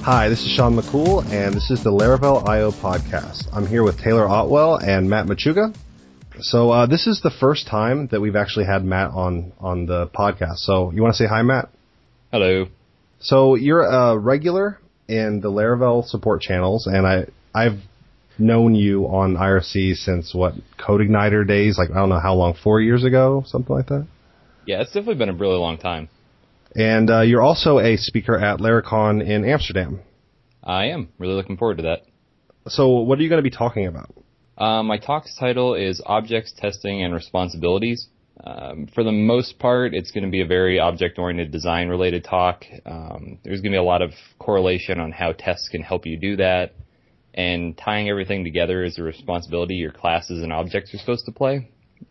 Hi, this is Sean McCool, and this is the Laravel I.O. podcast. I'm here with Taylor Otwell and Matt Machuga. So this is the first time that we've actually had Matt on the podcast. So you want to say hi, Matt? Hello. So you're a regular in the Laravel support channels, and I've known you on IRC since, CodeIgniter days, I don't know how long, 4 years ago, something like that? Yeah, it's definitely been a really long time. And you're also a speaker at Laracon in Amsterdam. I am. Really looking forward to that. So what are you going to be talking about? My talk's title is Objects, Testing, and Responsibilities. For the most part, it's going to be a very object-oriented design-related talk. There's going to be a lot of correlation on how tests can help you do that, and tying everything together is a responsibility your classes and objects are supposed to play.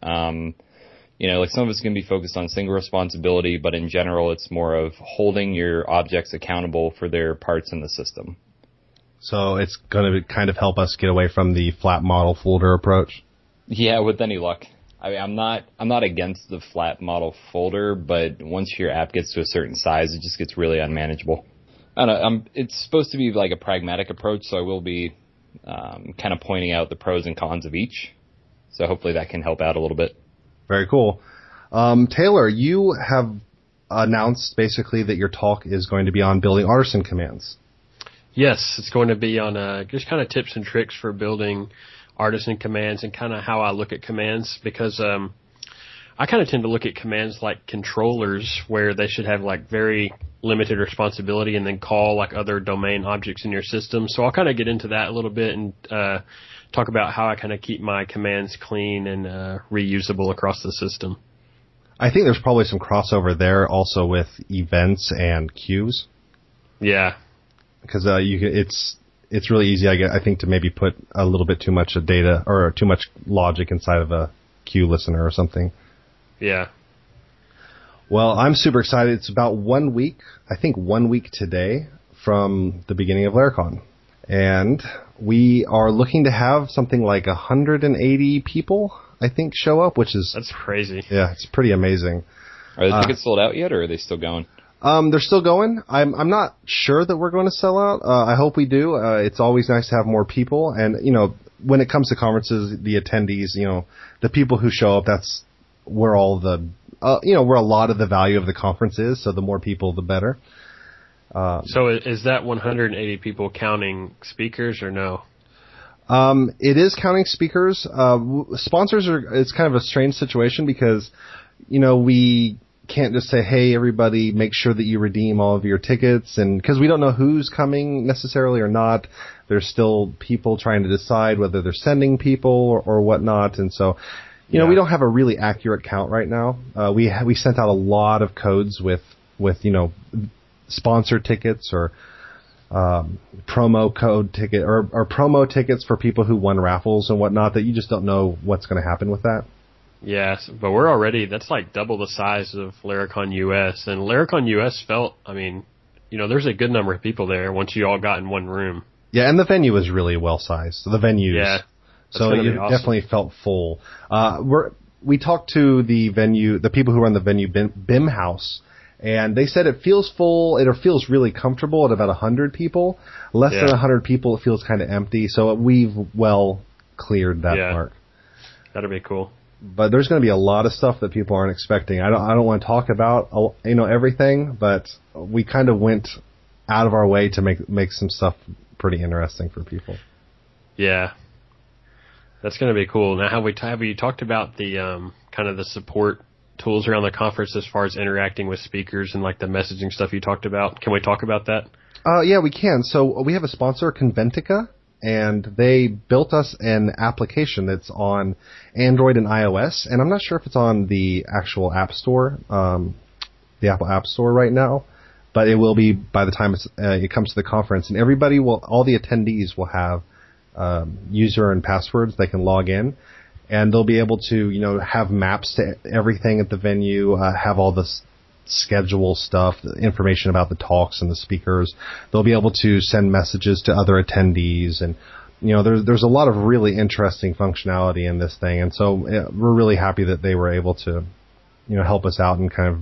Some of it's going to be focused on single responsibility, but in general, it's more of holding your objects accountable for their parts in the system. So it's going to kind of help us get away from the flat model folder approach? Yeah, with any luck. I mean, I'm not against the flat model folder, but once your app gets to a certain size, it just gets really unmanageable. I don't know, it's supposed to be like a pragmatic approach, so I will be kind of pointing out the pros and cons of each. So hopefully that can help out a little bit. Very cool. Taylor, you have announced basically that your talk is going to be on building artisan commands. Yes, it's going to be on just kind of tips and tricks for building artisan commands and kind of how I look at commands, because I kind of tend to look at commands like controllers, where they should have very limited responsibility and then call other domain objects in your system. So I'll kind of get into that a little bit and talk about how I kind of keep my commands clean and reusable across the system. I think there's probably some crossover there also with events and queues. Yeah. Because it's really easy, I think, to maybe put a little bit too much data or too much logic inside of a queue listener or something. Yeah. Well, I'm super excited. It's about 1 week, I think 1 week today from the beginning of Laracon. And we are looking to have something like 180 people, I think, show up, That's crazy. Yeah, it's pretty amazing. Are the tickets sold out yet, or are they still going? They're still going. I'm not sure that we're going to sell out. I hope we do. It's always nice to have more people. And, when it comes to conferences, the attendees, the people who show up, that's where all the, where a lot of the value of the conference is. So the more people, the better. So is that 180 people counting speakers or no? It is counting speakers. Sponsors it's kind of a strange situation because, we can't just say, hey, everybody, make sure that you redeem all of your tickets, and because we don't know who's coming necessarily or not. There's still people trying to decide whether they're sending people or whatnot, and so we don't have a really accurate count right now. We sent out a lot of codes with sponsor tickets or promo code ticket or promo tickets for people who won raffles and whatnot, that you just don't know what's going to happen with that. Yes, but that's double the size of Laracon US, and Laracon US there's a good number of people there once you all got in one room. Yeah, and the venue was really well sized. So the venues, yeah, so it awesome. Definitely felt full. We talked to the people who run the venue, BIM House, and they said it feels full. It feels really comfortable at about 100 people. Less than 100 people, it feels kind of empty. So we've well cleared that mark. That'll be cool. But there's going to be a lot of stuff that people aren't expecting. I don't want to talk about everything, but we kind of went out of our way to make some stuff pretty interesting for people. Yeah, that's going to be cool. Now, have you talked about the kind of the support tools around the conference as far as interacting with speakers and the messaging stuff you talked about? Can we talk about that? Yeah, we can. So we have a sponsor, Conventica, and they built us an application that's on Android and iOS, and I'm not sure if it's on the actual App Store, the Apple App Store right now, but it will be by the time it comes to the conference, and all the attendees will have user and passwords. They can log in, and they'll be able to, have maps to everything at the venue, have all the schedule stuff, the information about the talks and the speakers. They'll be able to send messages to other attendees, and there's a lot of really interesting functionality in this thing. And so we're really happy that they were able to help us out and kind of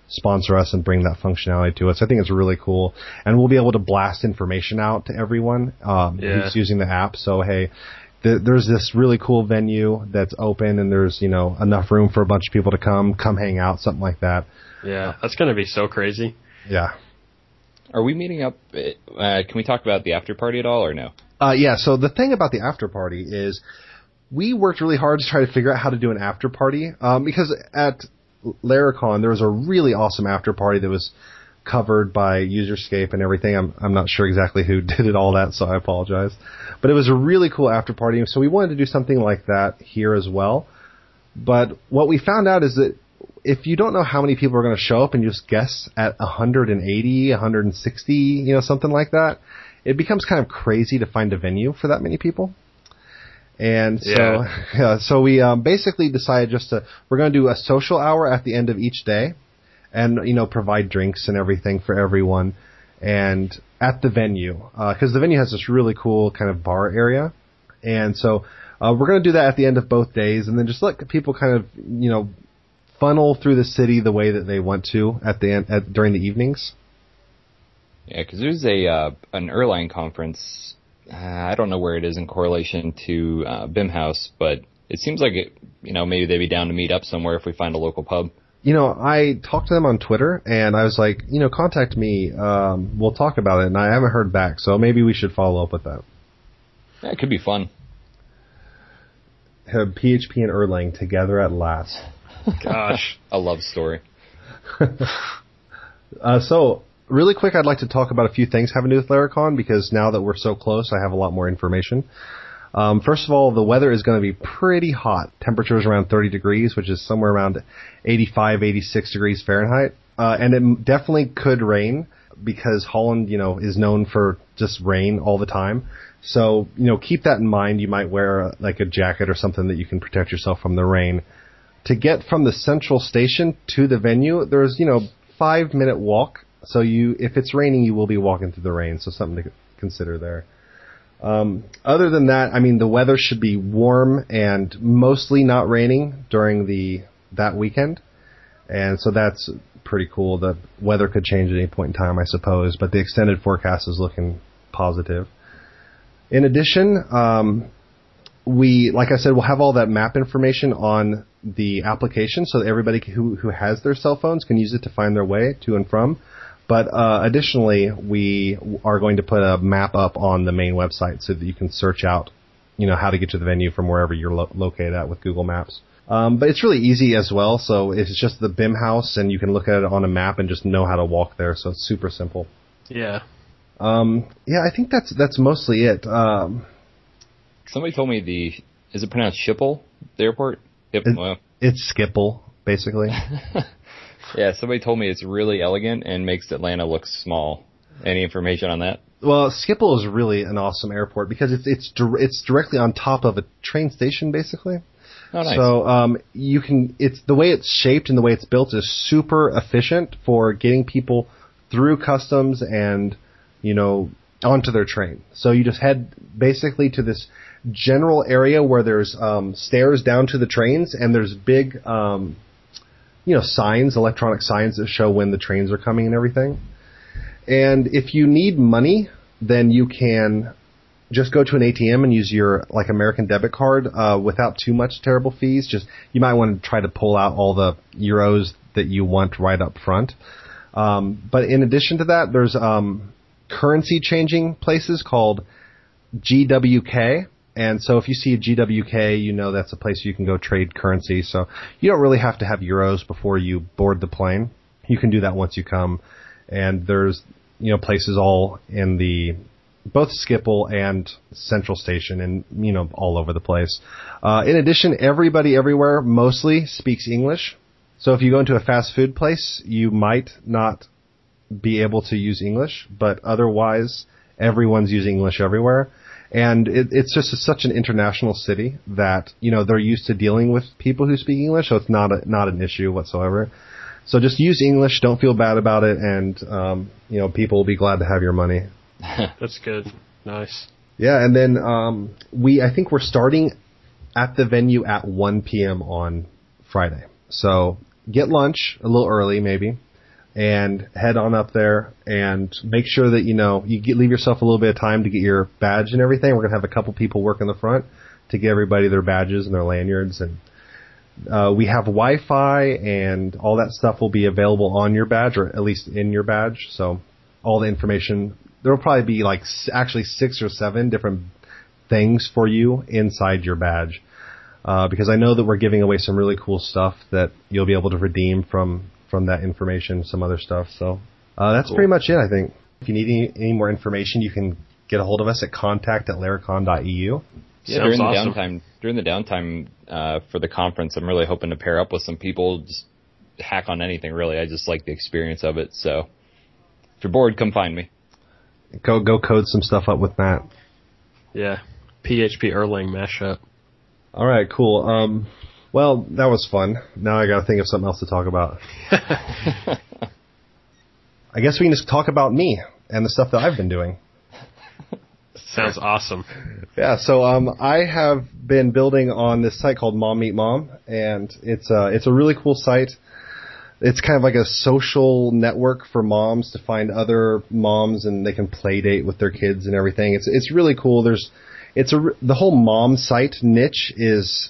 sponsor us and bring that functionality to us. I think it's really cool, and we'll be able to blast information out to everyone who's using the app. So hey, there's this really cool venue that's open, and there's enough room for a bunch of people to come hang out, something like that. Yeah, that's going to be so crazy. Yeah. Are we meeting up? Can we talk about the after party at all, or no? Yeah. So the thing about the after party is we worked really hard to try to figure out how to do an after party because at Laracon there was a really awesome after party that was covered by Userscape and everything. I'm not sure exactly who did it all that, so I apologize. But it was a really cool after party, so we wanted to do something like that here as well. But what we found out is that if you don't know how many people are going to show up and you just guess at 180, 160, something like that, it becomes kind of crazy to find a venue for that many people. And so we basically decided we're going to do a social hour at the end of each day and, provide drinks and everything for everyone and at the venue, because the venue has this really cool kind of bar area. And so we're going to do that at the end of both days and then just let people kind of, funnel through the city the way that they want to at the end during the evenings. Yeah, because there's an Erlang conference. I don't know where it is in correlation to BIM-Haus, but it seems like maybe they'd be down to meet up somewhere if we find a local pub. I talked to them on Twitter, and I was like, contact me. We'll talk about it, and I haven't heard back, so maybe we should follow up with that. Yeah, it could be fun. Have PHP and Erlang together at last. Gosh, a love story. So, really quick, I'd like to talk about a few things having to do with Laracon, because now that we're so close, I have a lot more information. First of all, the weather is going to be pretty hot. Temperatures around 30 degrees, which is somewhere around 85, 86 degrees Fahrenheit. And it definitely could rain, because Holland, is known for just rain all the time. So, keep that in mind. You might wear like a jacket or something that you can protect yourself from the rain. To get from the central station to the venue, there's, 5-minute walk. So if it's raining, you will be walking through the rain. So something to consider there. Other than that, the weather should be warm and mostly not raining during that weekend. And so that's pretty cool. The weather could change at any point in time, I suppose, but the extended forecast is looking positive. In addition, like I said, we'll have all that map information on the application so that everybody who has their cell phones can use it to find their way to and from. But additionally, we are going to put a map up on the main website so that you can search out, how to get to the venue from wherever you're located at with Google Maps. But it's really easy as well. So it's just the BIM-Haus, and you can look at it on a map and just know how to walk there. So it's super simple. Yeah. I think that's mostly it. Somebody told me is it pronounced Schiphol, the airport? It's Schiphol, basically. Yeah, somebody told me it's really elegant and makes Atlanta look small. Any information on that? Well, Schiphol is really an awesome airport because it's directly on top of a train station, basically. Oh, nice. So it's the way it's shaped and the way it's built is super efficient for getting people through customs and onto their train. So you just head basically to this general area where there's stairs down to the trains, and there's big signs, electronic signs that show when the trains are coming and everything. And if you need money, then you can just go to an ATM and use your American debit card without too much terrible fees. Just you might want to try to pull out all the euros that you want right up front. But in addition to that, there's currency changing places called GWK. And so if you see a GWK, that's a place you can go trade currency. So you don't really have to have euros before you board the plane. You can do that once you come. And there's, places all in both Schiphol and Central Station and, all over the place. In addition, everybody everywhere mostly speaks English. So if you go into a fast food place, you might not be able to use English, but otherwise everyone's using English everywhere. And it's just such an international city that, they're used to dealing with people who speak English, so it's not an issue whatsoever. So just use English, don't feel bad about it, and, people will be glad to have your money. That's good. Nice. Yeah, and then I think we're starting at the venue at 1 p.m. on Friday. So get lunch a little early maybe, and head on up there and make sure that, leave yourself a little bit of time to get your badge and everything. We're going to have a couple people work in the front to get everybody their badges and their lanyards. And we have Wi-Fi, and all that stuff will be available on your badge, or at least in your badge. So all the information, there will probably be actually 6 or 7 different things for you inside your badge. Because I know that we're giving away some really cool stuff that you'll be able to redeem from that information, some other stuff. So that's cool. Pretty much it, I think. If you need any more information, you can get a hold of us at contact@laracon.eu. Yeah, during the downtime for the conference, I'm really hoping to pair up with some people, just hack on anything, really. I just like the experience of it. So if you're bored, come find me. Go code some stuff up with Matt. Yeah, PHP Erlang mashup. All right, cool. Well, that was fun. Now I got to think of something else to talk about. I guess we can just talk about me and the stuff that I've been doing. Sounds awesome. Yeah, so I have been building on this site called Mom Meet Mom, and it's a really cool site. It's kind of like a social network for moms to find other moms, and they can play date with their kids and everything. It's really cool. The whole mom site niche is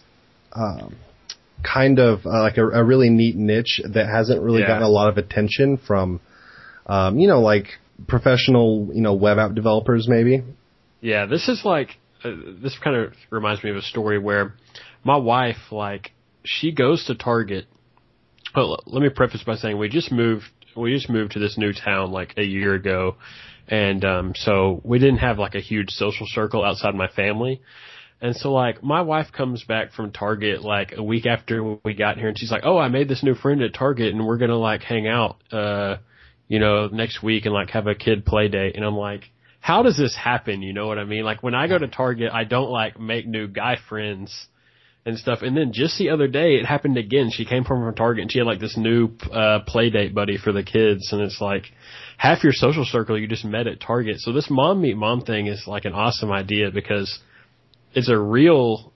kind of like a really neat niche that hasn't really gotten a lot of attention from, like professional, web app developers maybe. Yeah, this is this kind of reminds me of a story where my wife, she goes to Target. Well, let me preface by saying we just moved to this new town a year ago, and so we didn't have a huge social circle outside my family. And so my wife comes back from Target a week after we got here, and she's like, "Oh, I made this new friend at Target, and we're gonna hang out next week and have a kid play date." And I'm like, how does this happen? You know what I mean? When I go to Target, I don't make new guy friends and stuff. And then just the other day, it happened again. She came from Target, and she had this new play date buddy for the kids. And it's half your social circle you just met at Target. So this Mom Meet Mom thing is an awesome idea, because it's a real,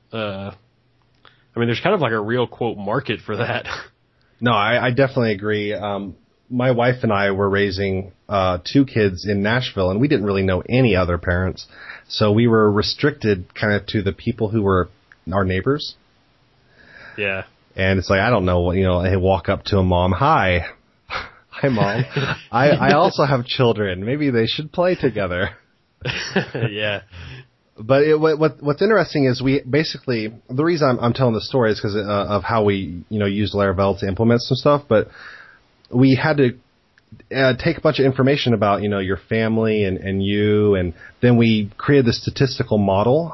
there's kind of a real quote market for that. No, I definitely agree. My wife and I were raising 2 kids in Nashville, and we didn't really know any other parents. So we were restricted kind of to the people who were our neighbors. Yeah. And it's I don't know, I walk up to a mom, hi mom. I also have children. Maybe they should play together. Yeah. But what's interesting is we basically, the reason I'm telling this story is because of how we, used Laravel to implement some stuff, but we had to take a bunch of information about, your family and you, and then we created the statistical model,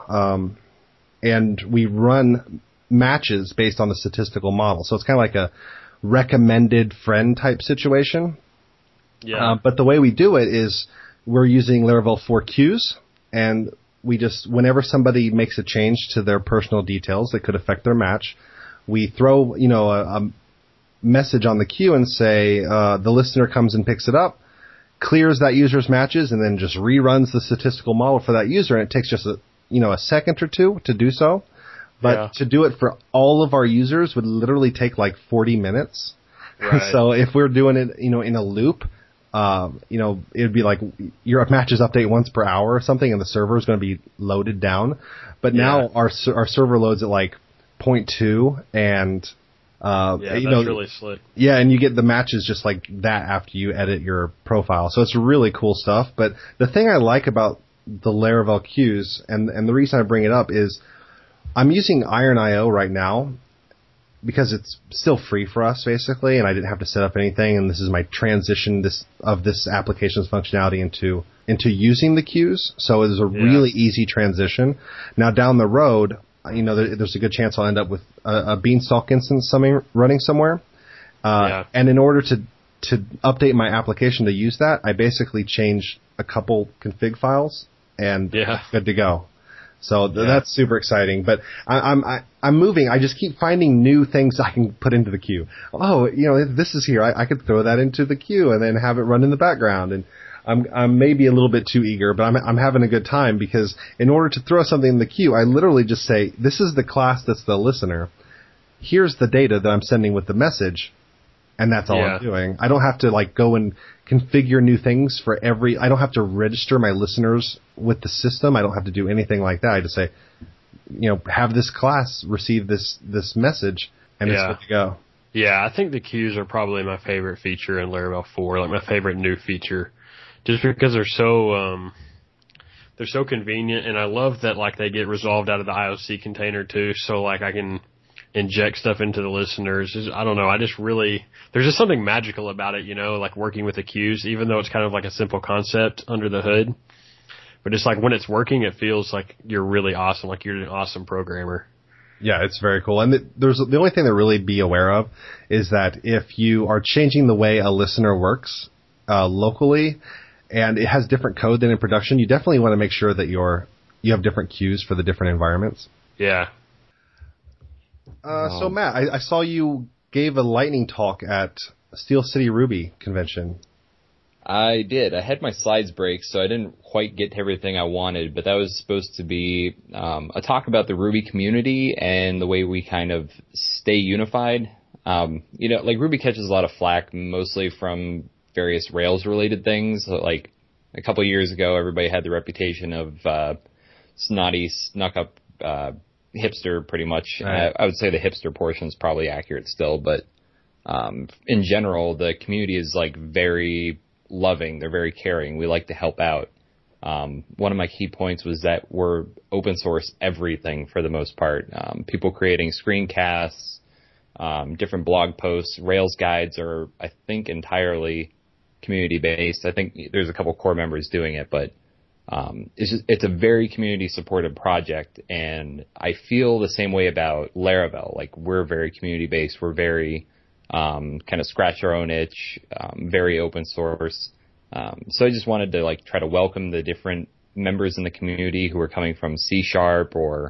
and we run matches based on the statistical model. So it's kind of like a recommended friend type situation. Yeah. But the way we do it is we're using Laravel 4 queues, and we just, whenever somebody makes a change to their personal details that could affect their match, we throw, a message on the queue and say, the listener comes and picks it up, clears that user's matches, and then just reruns the statistical model for that user. And it takes just a second or two to do so. But to do it for all of our users would literally take 40 minutes. Right. So if we're doing it, in a loop, it'd be your matches update once per hour or something, and the server is going to be loaded down. But now our server loads at 0.2, and that's really slick. Yeah, and you get the matches just like that after you edit your profile. So it's really cool stuff. But the thing I like about the Laravel queues, and the reason I bring it up is I'm using Iron.io right now because it's still free for us, basically, and I didn't have to set up anything, and this is my transition of this application's functionality into using the queues. So it is a really easy transition. Now, down the road, there's a good chance I'll end up with a Beanstalk instance running somewhere. And in order to update my application to use that, I basically change a couple config files, and good to go. So that's super exciting. But I'm moving. I just keep finding new things I can put into the queue. Oh, this is here. I could throw that into the queue and then have it run in the background. And I'm maybe a little bit too eager, but I'm having a good time, because in order to throw something in the queue, I literally just say, this is the class that's the listener. Here's the data that I'm sending with the message. and that's all I'm doing. I don't have to like go and configure new things for I don't have to register my listeners with the system. I don't have to do anything like that. I just say, have this class receive this message, and it's good to go. Yeah, I think the queues are probably my favorite feature in Laravel 4, like my favorite new feature, just because they're so convenient, and I love that like they get resolved out of the IOC container too, so like I can inject stuff into the listeners. I don't know, there's just something magical about it, like working with the queues, even though it's kind of like a simple concept under the hood. But it's like when it's working, it feels like you're really awesome, like you're an awesome programmer. Yeah, it's very cool. And there's the only thing to really be aware of is that if you are changing the way a listener works locally, and it has different code than in production, you definitely want to make sure that you have different queues for the different environments. Yeah. So Matt, I saw you gave a lightning talk at Steel City Ruby convention. I did. I had my slides break, so I didn't quite get to everything I wanted, but that was supposed to be a talk about the Ruby community and the way we kind of stay unified. Like Ruby catches a lot of flack, mostly from various Rails-related things. Like a couple of years ago, everybody had the reputation of snotty, snuck-up hipster, pretty much. Right. I would say the hipster portion is probably accurate still, but in general, the community is like very loving. They're very caring. We like to help out. One of my key points was that we're open source everything for the most part. People creating screencasts, different blog posts, Rails guides are, I think, entirely community based. I think there's a couple core members doing it, but it's a very community supported project, and I feel the same way about Laravel. Like we're very community based. We're very kind of scratch our own itch, very open source. So I just wanted to like try to welcome the different members in the community who are coming from C# or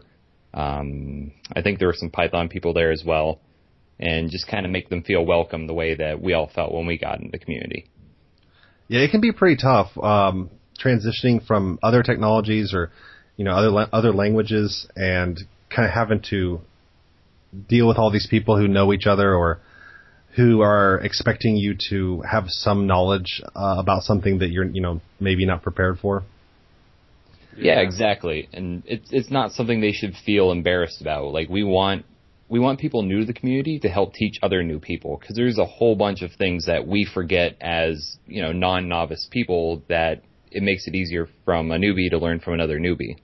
I think there were some Python people there as well, and just kind of make them feel welcome the way that we all felt when we got into the community. Yeah, it can be pretty tough transitioning from other technologies or other languages and kind of having to deal with all these people who know each other or who are expecting you to have some knowledge about something that you're maybe not prepared for. Yeah, exactly. And it's not something they should feel embarrassed about. Like we want people new to the community to help teach other new people, because there's a whole bunch of things that we forget as non-novice people that it makes it easier from a newbie to learn from another newbie.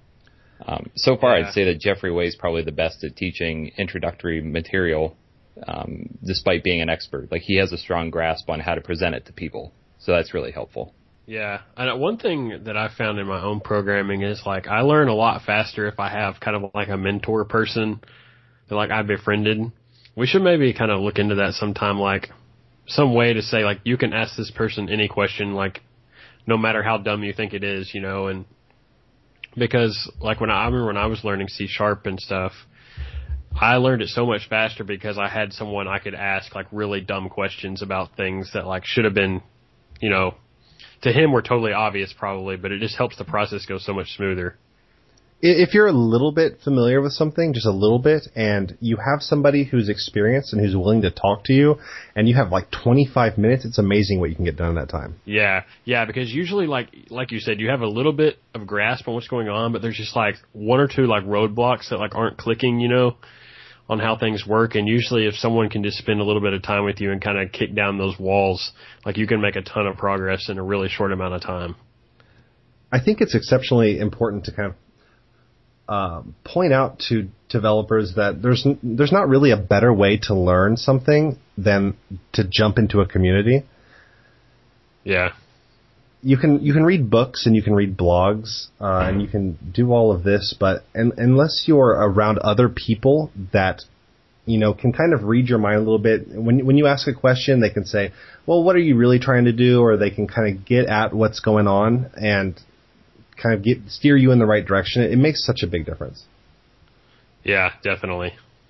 So far, I'd say that Jeffrey Way is probably the best at teaching introductory material, despite being an expert. Like he has a strong grasp on how to present it to people, so that's really helpful. Yeah, and one thing that I found in my own programming is like I learn a lot faster if I have kind of like a mentor person that like I befriended. We should maybe kind of look into that sometime, like some way to say like you can ask this person any question, like no matter how dumb you think it is, and because like I remember when I was learning C# and stuff, I learned it so much faster because I had someone I could ask like really dumb questions about things that like should have been, to him were totally obvious probably, but it just helps the process go so much smoother. If you're a little bit familiar with something, just a little bit, and you have somebody who's experienced and who's willing to talk to you, and you have like 25 minutes, it's amazing what you can get done in that time. Yeah, because usually, like you said, you have a little bit of grasp on what's going on, but there's just like one or two like roadblocks that like aren't clicking, on how things work. And usually if someone can just spend a little bit of time with you and kind of kick down those walls, like you can make a ton of progress in a really short amount of time. I think it's exceptionally important to kind of point out to developers that there's not really a better way to learn something than to jump into a community. Yeah. You can read books and you can read blogs and you can do all of this, but unless you're around other people that can kind of read your mind a little bit, when you ask a question, they can say, well, what are you really trying to do? Or they can kind of get at what's going on and kind of steer you in the right direction. It makes such a big difference. Yeah, definitely.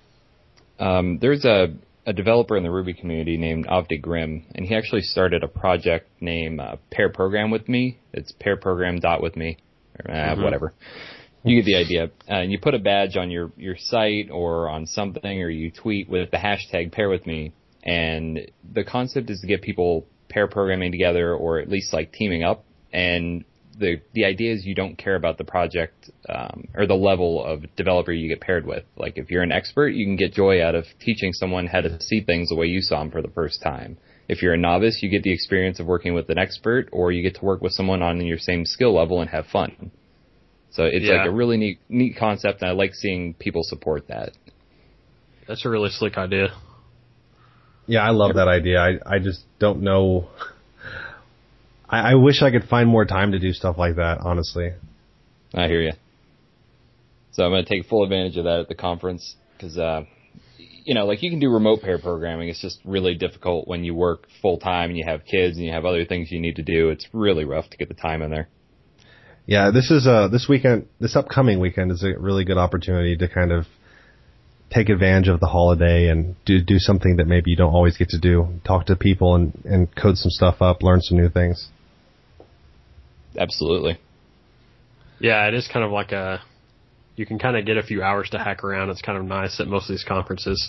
There's a developer in the Ruby community named Avdi Grimm, and he actually started a project named Pair Program with me. It's pairprogram.withme, whatever. You get the idea. And you put a badge on your site or on something, or you tweet with the hashtag pair with me, And the concept is to get people pair programming together, or at least like teaming up. And the idea is you don't care about the project or the level of developer you get paired with. Like if you're an expert, you can get joy out of teaching someone how to see things the way you saw them for the first time. If you're a novice, you get the experience of working with an expert, or you get to work with someone on your same skill level and have fun. So it's like a really neat concept, and I like seeing people support that. That's a really slick idea. Yeah, I love that idea. I just don't know. I wish I could find more time to do stuff like that, honestly. I hear you. So I'm going to take full advantage of that at the conference because, like you can do remote pair programming. It's just really difficult when you work full time and you have kids and you have other things you need to do. It's really rough to get the time in there. Yeah, this upcoming weekend is a really good opportunity to kind of take advantage of the holiday and do something that maybe you don't always get to do. Talk to people and code some stuff up, learn some new things. Absolutely. Yeah, it is kind of like you can kind of get a few hours to hack around. It's kind of nice at most of these conferences.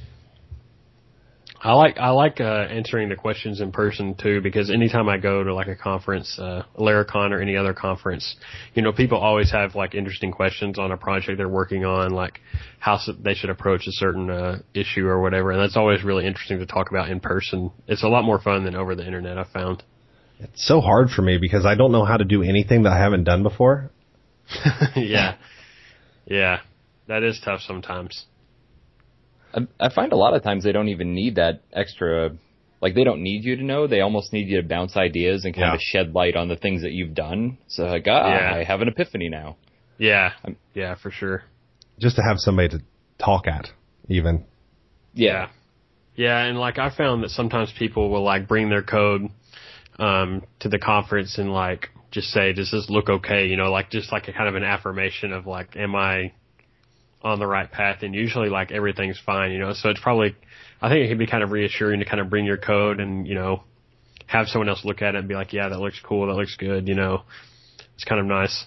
I like answering the questions in person too, because anytime I go to like a conference, Laracon or any other conference, people always have like interesting questions on a project they're working on, like how they should approach a certain issue or whatever, and that's always really interesting to talk about in person. It's a lot more fun than over the internet, I've found. It's so hard for me because I don't know how to do anything that I haven't done before. Yeah, that is tough sometimes. I find a lot of times they don't even need that extra, like they don't need you to know. They almost need you to bounce ideas and kind of shed light on the things that you've done. So like, I have an epiphany now. Yeah, for sure. Just to have somebody to talk at, even. Yeah, and like I found that sometimes people will like bring their code to the conference and like just say, does this look okay? Like just like a kind of an affirmation of like, am I on the right path? And usually like everything's fine, so it's probably, I think it can be kind of reassuring to kind of bring your code and, have someone else look at it and be like, yeah, that looks cool. That looks good. It's kind of nice.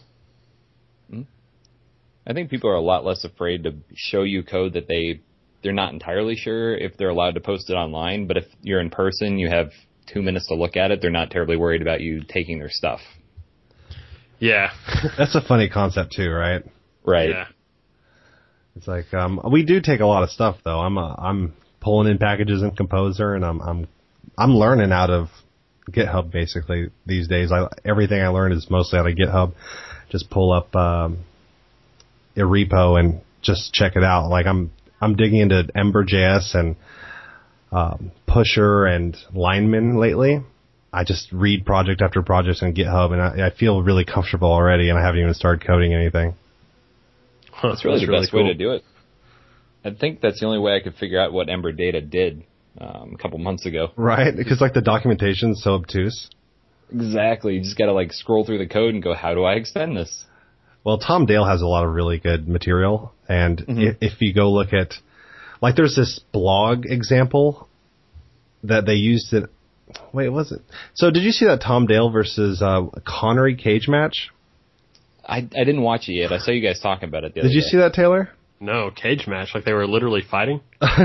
I think people are a lot less afraid to show you code that they're not entirely sure if they're allowed to post it online. But if you're in person, you have 2 minutes to look at it. They're not terribly worried about you taking their stuff. Yeah. That's a funny concept too, right? Right. Yeah. It's like we do take a lot of stuff though. I'm pulling in packages in Composer, and I'm learning out of GitHub basically these days. Everything I learned is mostly out of GitHub. Just pull up a repo and just check it out. Like I'm digging into Ember.js and Pusher and Lineman lately. I just read project after project on GitHub, and I feel really comfortable already, and I haven't even started coding anything. That's really the best way to do it. I think that's the only way I could figure out what Ember Data did a couple months ago. Right, because like the documentation is so obtuse. Exactly. You just got to like scroll through the code and go, how do I extend this? Well, Tom Dale has a lot of really good material, and if you go look at, like there's this blog example that they used it. Wait, was it? So did you see that Tom Dale versus Connery cage match? I didn't watch it yet. I saw you guys talking about it the other day. Did you see that, Taylor? No, cage match, like they were literally fighting?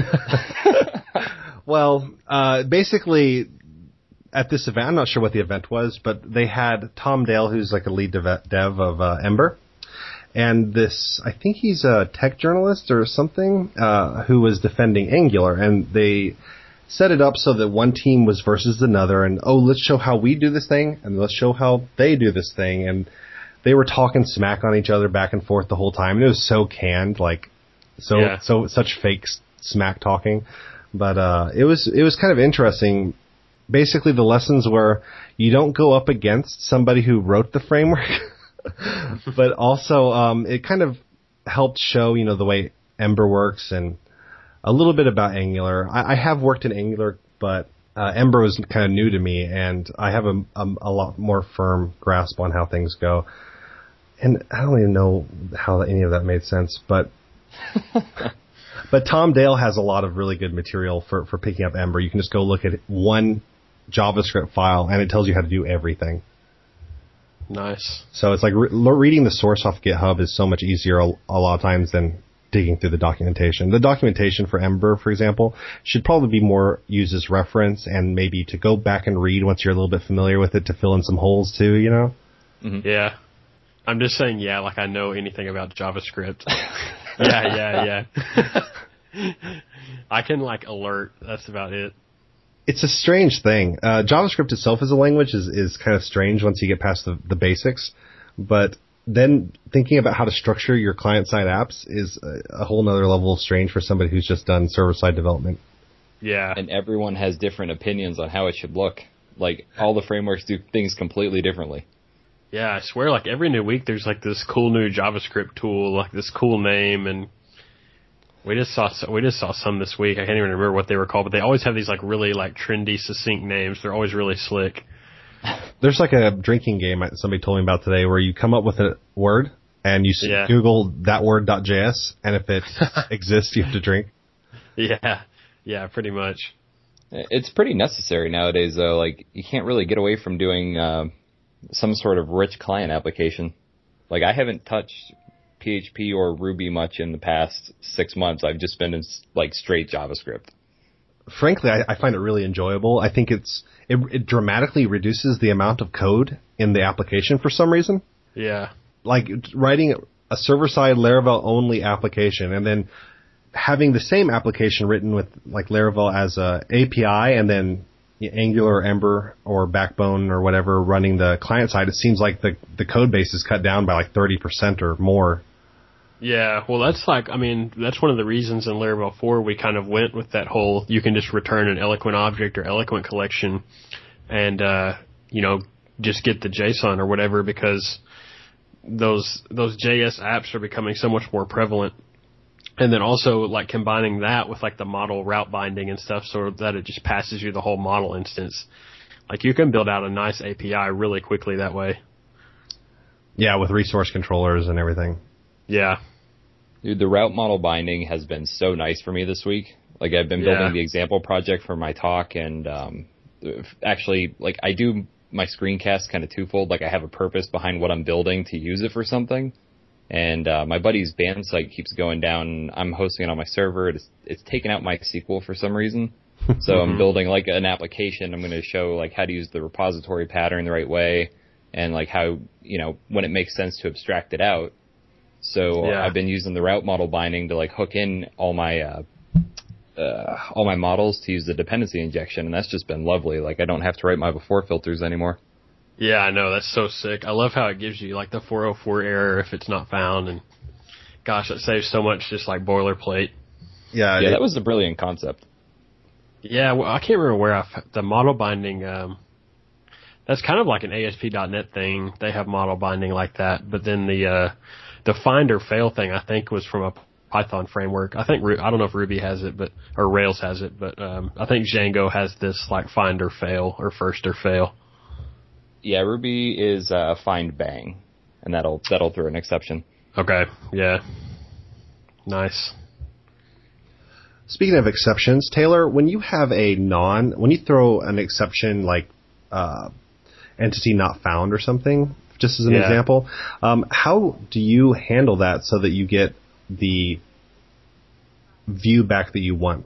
Well, basically, at this event, I'm not sure what the event was, but they had Tom Dale, who's like a lead dev of Ember, and this, I think he's a tech journalist or something, who was defending Angular, and they set it up so that one team was versus another, and let's show how we do this thing, and let's show how they do this thing, and they were talking smack on each other back and forth the whole time, and it was so canned, like such fake smack talking. But it was kind of interesting. Basically, the lessons were you don't go up against somebody who wrote the framework, but also it kind of helped show the way Ember works and a little bit about Angular. I have worked in Angular, but Ember was kind of new to me, and I have a lot more firm grasp on how things go. And I don't even know how any of that made sense, but but Tom Dale has a lot of really good material for picking up Ember. You can just go look at one JavaScript file, and it tells you how to do everything. Nice. So it's like reading the source off GitHub is so much easier a lot of times than digging through the documentation. The documentation for Ember, for example, should probably be more used as reference and maybe to go back and read once you're a little bit familiar with it to fill in some holes too, you know? Mm-hmm. Yeah. I'm just saying, yeah, like I know anything about JavaScript. Yeah. I can like alert. That's about it. It's a strange thing. JavaScript itself as a language is kind of strange once you get past the basics, but then thinking about how to structure your client-side apps is a whole nother level of strange for somebody who's just done server-side development. Yeah. And everyone has different opinions on how it should look. Like, all the frameworks do things completely differently. Yeah, I swear, like, every new week there's, like, this cool new JavaScript tool, like, this cool name, and we just saw some this week. I can't even remember what they were called, but they always have these, like, really, like, trendy, succinct names. They're always really slick. There's like a drinking game somebody told me about today where you come up with a word and you Google that word.js, and if it exists, you have to drink. Yeah, pretty much. It's pretty necessary nowadays, though. Like, you can't really get away from doing some sort of rich client application. Like, I haven't touched PHP or Ruby much in the past 6 months. I've just been in, like, straight JavaScript. Frankly, I find it really enjoyable. I think it dramatically reduces the amount of code in the application for some reason. Yeah. Like writing a server-side Laravel only application and then having the same application written with like Laravel as a API and then Angular or Ember or Backbone or whatever running the client side, it seems like the code base is cut down by like 30% or more. Yeah, well, that's one of the reasons in Laravel 4 we kind of went with that whole, you can just return an Eloquent object or Eloquent collection and, just get the JSON or whatever, because those JS apps are becoming so much more prevalent. And then also, like, combining that with, like, the model route binding and stuff so that it just passes you the whole model instance. Like, you can build out a nice API really quickly that way. Yeah, with resource controllers and everything. Yeah. Dude, the route model binding has been so nice for me this week. Like, I've been building the example project for my talk, and actually, like, I do my screencast kind of twofold. Like, I have a purpose behind what I'm building to use it for something. And my buddy's band site keeps going down. I'm hosting it on my server. It's taken out MySQL for some reason. So I'm building, like, an application. I'm going to show, like, how to use the repository pattern the right way and, like, how, when it makes sense to abstract it out. So I've been using the route model binding to, like, hook in all my models to use the dependency injection, and that's just been lovely. Like, I don't have to write my before filters anymore. Yeah, I know. That's so sick. I love how it gives you, like, the 404 error if it's not found, and gosh, it saves so much just, like, boilerplate. Yeah, that was a brilliant concept. Yeah, well, I can't remember where the model binding, that's kind of like an ASP.NET thing. They have model binding like that, but then the find or fail thing, I think, was from a Python framework. I don't know if Ruby has it, or Rails has it, but I think Django has this, like, find or fail, or first or fail. Yeah, Ruby is find bang, and that'll throw an exception. Okay, yeah. Nice. Speaking of exceptions, Taylor, when you throw an exception like entity not found or something, just as an example, how do you handle that so that you get the view back that you want?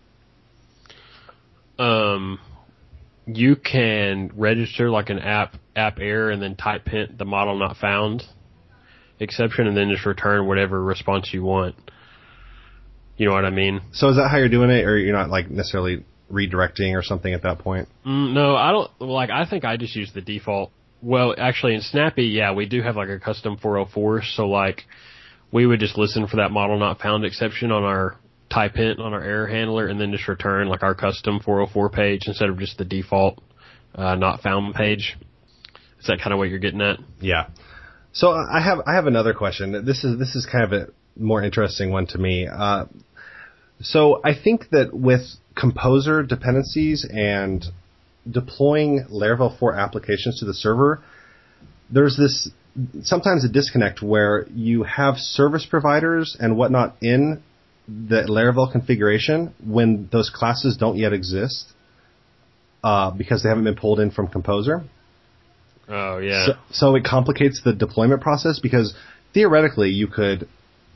You can register like an app error and then type hint the model not found exception and then just return whatever response you want. You know what I mean? So is that how you're doing it, or you're not like necessarily redirecting or something at that point? No, I don't. Like, I think I just use the default. Well, actually, in Snappy, we do have like a custom 404. So like, we would just listen for that model not found exception on our type hint on our error handler, and then just return like our custom 404 page instead of just the default not found page. Is that kind of what you're getting at? Yeah. So I have another question. This is kind of a more interesting one to me. So I think that with Composer dependencies and deploying Laravel 4 applications to the server, there's this sometimes a disconnect where you have service providers and whatnot in the Laravel configuration when those classes don't yet exist because they haven't been pulled in from Composer. Oh, yeah. So it complicates the deployment process because theoretically you could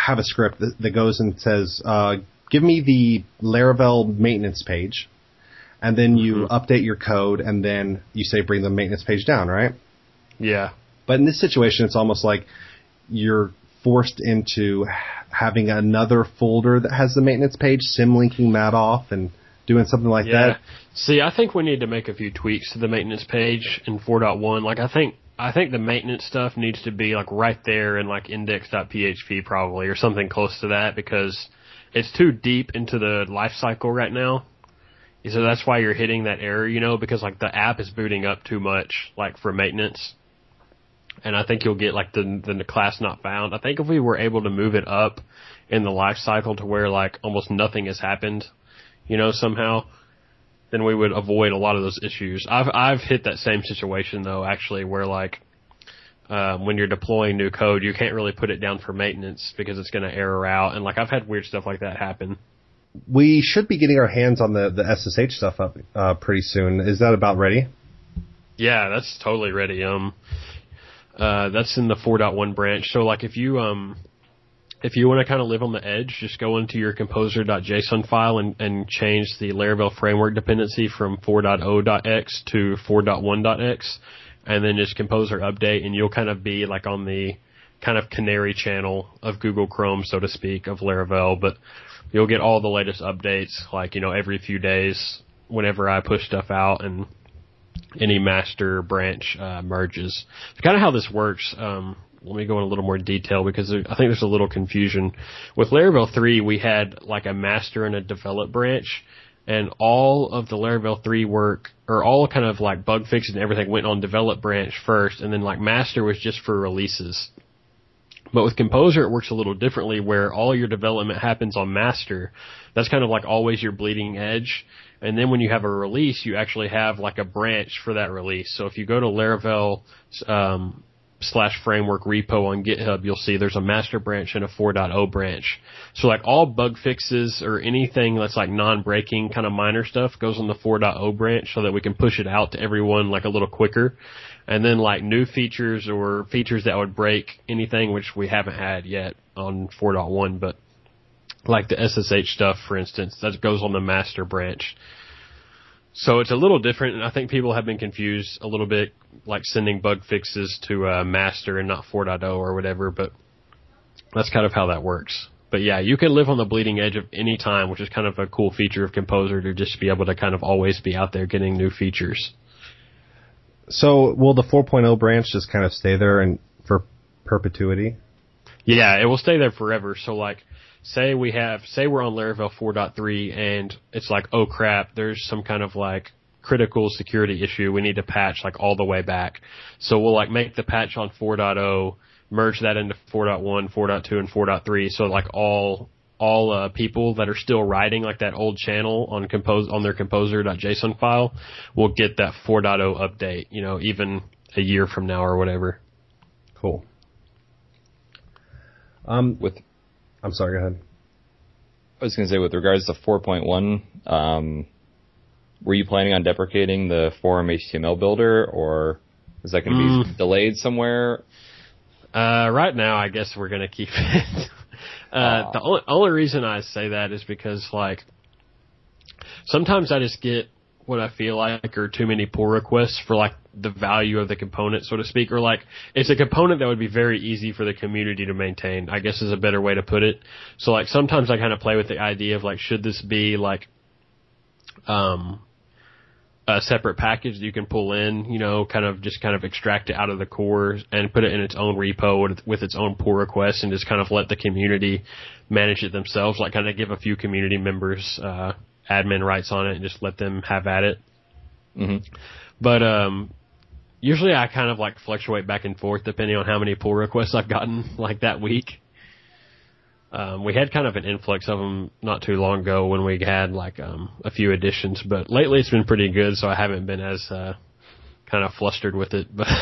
have a script that goes and says, give me the Laravel maintenance page, and then you update your code, and then you say bring the maintenance page down, right? Yeah. But in this situation, it's almost like you're forced into having another folder that has the maintenance page, symlinking that off and doing something like that. See, I think we need to make a few tweaks to the maintenance page in 4.1. Like, I think the maintenance stuff needs to be like right there in like index.php probably, or something close to that, because it's too deep into the life cycle right now. So that's why you're hitting that error, because like the app is booting up too much, like for maintenance. And I think you'll get like the class not found. I think if we were able to move it up in the life cycle to where like almost nothing has happened, somehow, then we would avoid a lot of those issues. I've hit that same situation though, actually, where like when you're deploying new code, you can't really put it down for maintenance because it's going to error out. And like I've had weird stuff like that happen. We should be getting our hands on the SSH stuff up pretty soon. Is that about ready? Yeah, that's totally ready. That's in the 4.1 branch. So like if you want to kind of live on the edge, just go into your composer.json file and change the Laravel framework dependency from 4.0.x to 4.1.x, and then just composer update, and you'll kind of be like on the kind of canary channel of Google Chrome, so to speak, of Laravel, but you'll get all the latest updates, like, every few days whenever I push stuff out and any master branch merges. It's kind of how this works. Let me go in a little more detail because I think there's a little confusion. With Laravel 3, we had like a master and a develop branch, and all of the Laravel 3 work, or all kind of like bug fixes and everything, went on develop branch first, and then like master was just for releases. But with Composer, it works a little differently, where all your development happens on master. That's kind of like always your bleeding edge. And then when you have a release, you actually have like a branch for that release. So if you go to Laravel /framework repo on GitHub, you'll see there's a master branch and a 4.0 branch. So like all bug fixes or anything that's like non-breaking kind of minor stuff goes on the 4.0 branch so that we can push it out to everyone like a little quicker. And then like new features or features that would break anything, which we haven't had yet on 4.1, but like the SSH stuff, for instance, that goes on the master branch. So it's a little different, and I think people have been confused a little bit, like sending bug fixes to master and not 4.0 or whatever, but that's kind of how that works. But yeah, you can live on the bleeding edge of any time, which is kind of a cool feature of Composer, to just be able to kind of always be out there getting new features. So will the 4.0 branch just kind of stay there and for perpetuity? Yeah, it will stay there forever. So like, say we're on Laravel 4.3 and it's like, oh crap, there's some kind of like critical security issue. We need to patch like all the way back. So we'll like make the patch on 4.0, merge that into 4.1, 4.2, and 4.3. So like all people that are still writing like that old channel on their composer.json file will get that 4.0 update, even a year from now or whatever. Cool. I'm sorry, go ahead. I was going to say, with regards to 4.1, were you planning on deprecating the forum HTML builder, or is that going to be delayed somewhere? Right now, I guess we're going to keep it. The only reason I say that is because, like, sometimes I just get what I feel like are too many pull requests for, like, the value of the component, so to speak, or, like, it's a component that would be very easy for the community to maintain, I guess is a better way to put it. So, like, sometimes I kind of play with the idea of, like, should this be, like, a separate package that you can pull in, kind of extract it out of the core and put it in its own repo with its own pull requests, and just kind of let the community manage it themselves, like kind of give a few community members admin rights on it and just let them have at it. Mm-hmm. But usually I kind of like fluctuate back and forth depending on how many pull requests I've gotten like that week. We had kind of an influx of them not too long ago when we had like a few additions, but lately it's been pretty good, so I haven't been as kind of flustered with it. But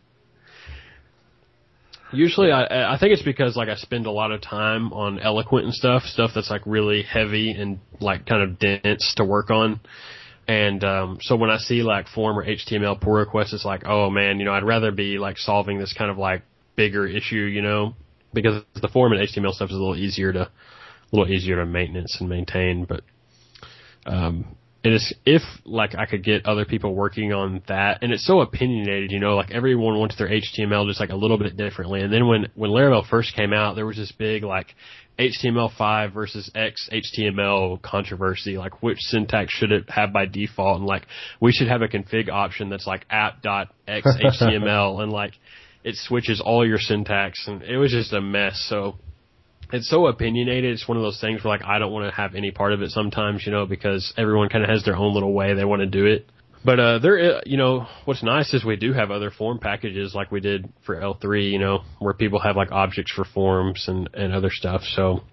usually I think it's because like I spend a lot of time on Eloquent and stuff that's like really heavy and like kind of dense to work on. And so when I see like form or HTML pull requests, it's like, oh man, I'd rather be like solving this kind of like bigger issue, because the form and HTML stuff is a little easier to maintenance and maintain. But it is, if like I could get other people working on that, and it's so opinionated, like everyone wants their HTML just like a little bit differently. And then when Laravel first came out, there was this big like HTML5 versus XHTML controversy, like which syntax should it have by default, and like we should have a config option that's like app.xhtml and like it switches all your syntax, and it was just a mess. So it's so opinionated. It's one of those things where like I don't want to have any part of it sometimes, because everyone kind of has their own little way they want to do it. But what's nice is we do have other form packages like we did for L3, where people have like objects for forms and other stuff. So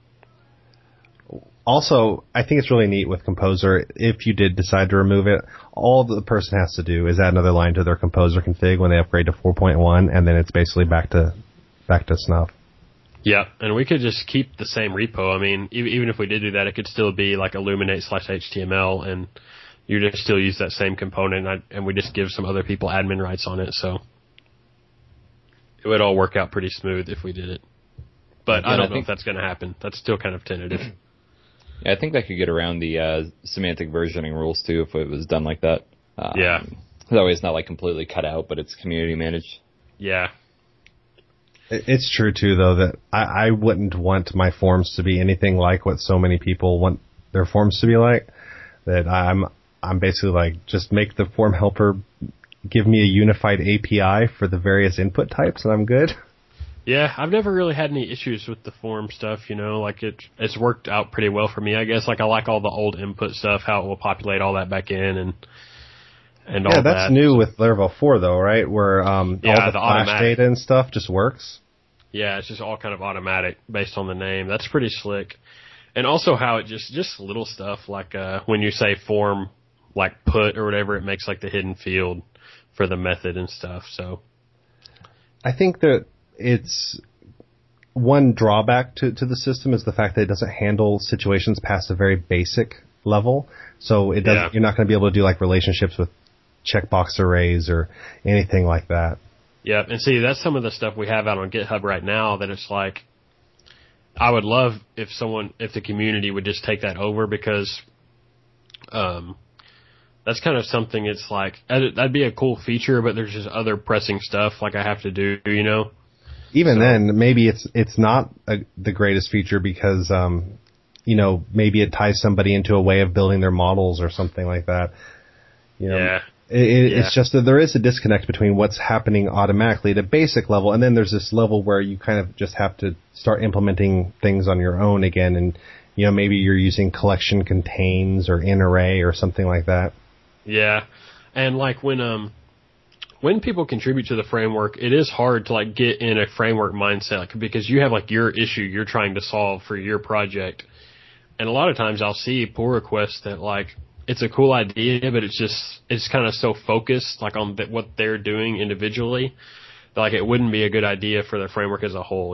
also, I think it's really neat with Composer. If you did decide to remove it, all the person has to do is add another line to their Composer config when they upgrade to 4.1, and then it's basically back to snuff. Yeah, and we could just keep the same repo. I mean, even if we did do that, it could still be like Illuminate/HTML, and you just still use that same component, and we just give some other people admin rights on it. So it would all work out pretty smooth if we did it. But I don't know if that's going to happen. That's still kind of tentative. Yeah, I think that could get around the semantic versioning rules too if it was done like that. Yeah. That way it's not like completely cut out, but it's community managed. Yeah. It's true too, though, that I wouldn't want my forms to be anything like what so many people want their forms to be like. That I'm basically like, just make the form helper give me a unified API for the various input types, and I'm good. Yeah, I've never really had any issues with the form stuff. Like it's worked out pretty well for me, I guess. Like I like all the old input stuff, how it will populate all that back in and all that. Yeah, that's new with Laravel 4 though, right? Where all the flash automatic data and stuff just works. Yeah, it's just all kind of automatic based on the name. That's pretty slick. And also how it just little stuff like when you say form like put or whatever, it makes like the hidden field for the method and stuff. So I think that it's one drawback to the system is the fact that it doesn't handle situations past a very basic level. So it doesn't, You're not going to be able to do like relationships with checkbox arrays or anything like that. Yeah, and see, that's some of the stuff we have out on GitHub right now that it's like, I would love if the community would just take that over, because that's kind of something, it's like, that'd be a cool feature, but there's just other pressing stuff like I have to do, Even then, maybe it's not the greatest feature because, maybe it ties somebody into a way of building their models or something like that. Yeah. It's just that there is a disconnect between what's happening automatically at a basic level, and then there's this level where you kind of just have to start implementing things on your own again, and maybe you're using collection contains or in array or something like that. Yeah, and like when people contribute to the framework, it is hard to like get in a framework mindset because you have like your issue you're trying to solve for your project, and a lot of times I'll see pull requests that like, it's a cool idea, but it's kind of so focused like on what they're doing individually that like it wouldn't be a good idea for the framework as a whole,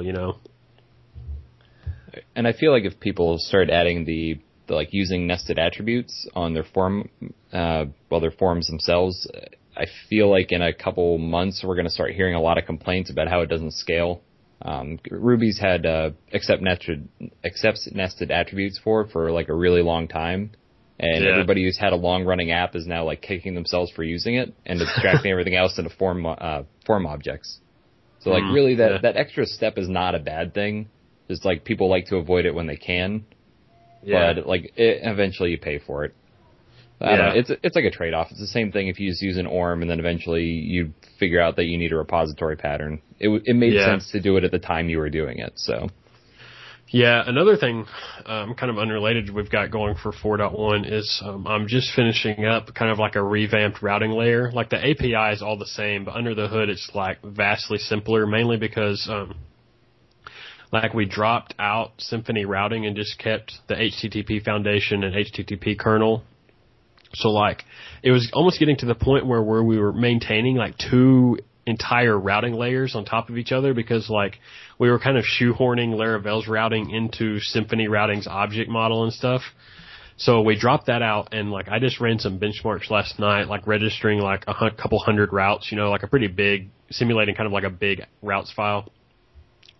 And I feel like if people start adding the like using nested attributes on their form, their forms themselves, I feel like in a couple months we're going to start hearing a lot of complaints about how it doesn't scale. Ruby's had accepts nested attributes for like a really long time. And everybody who's had a long-running app is now like kicking themselves for using it and abstracting everything else into form objects. So like really that extra step is not a bad thing. Just like people like to avoid it when they can. Yeah. But like eventually you pay for it. I don't know. It's like a trade-off. It's the same thing if you just use an ORM and then eventually you figure out that you need a repository pattern. It made sense to do it at the time you were doing it. So. Yeah, another thing kind of unrelated we've got going for 4.1 is I'm just finishing up kind of like a revamped routing layer. Like the API is all the same, but under the hood it's like vastly simpler, mainly because like we dropped out Symfony routing and just kept the HTTP foundation and HTTP kernel. So like it was almost getting to the point where we were maintaining like two entire routing layers on top of each other because like we were kind of shoehorning Laravel's routing into Symfony routing's object model and stuff. So we dropped that out, and like I just ran some benchmarks last night, like registering like couple hundred routes, like a pretty big, simulating kind of like a big routes file.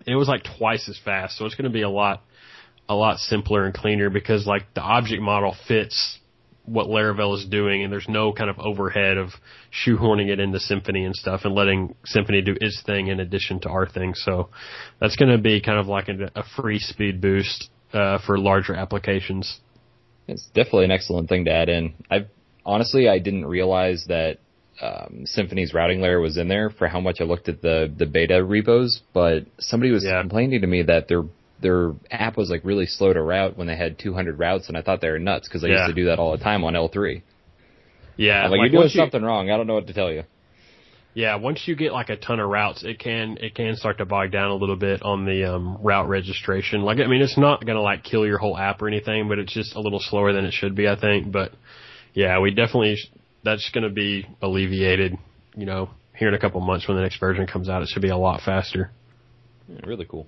and it was like twice as fast. So it's going to be a lot simpler and cleaner because like the object model fits what Laravel is doing, and there's no kind of overhead of shoehorning it into Symfony and stuff and letting Symfony do its thing in addition to our thing. So that's going to be kind of like a free speed boost for larger applications. It's definitely an excellent thing to add in. I didn't realize that Symfony's routing layer was in there for how much I looked at the beta repos, but somebody was complaining to me that their app was like really slow to route when they had 200 routes, and I thought they were nuts because I used to do that all the time on L3. Yeah, I'm like, you're doing something wrong. I don't know what to tell you. Yeah, once you get like a ton of routes, it can start to bog down a little bit on the route registration. Like, I mean, it's not gonna like kill your whole app or anything, but it's just a little slower than it should be, I think. But yeah, that's gonna be alleviated. You know, here in a couple months when the next version comes out, it should be a lot faster. Yeah, really cool.